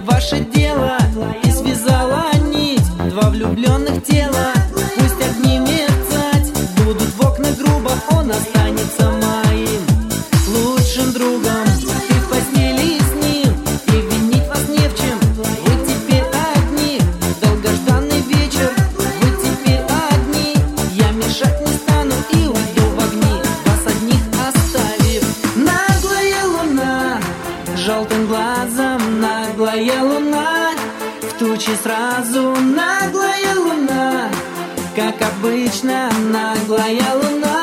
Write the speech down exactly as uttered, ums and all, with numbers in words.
ваше дело. И связала нить два влюбленных тела. Пусть огни мерцать будут в окна грубо, он останется моим лучшим другом. Ты в постели с ним, и винить вас не в чем. Вы теперь одни, долгожданный вечер. Вы теперь одни, я мешать не стану и уйду в огни, вас одних оставив. Наглая луна, желтым глазом, наглая луна, в тучи сразу наглая луна, как обычно наглая луна.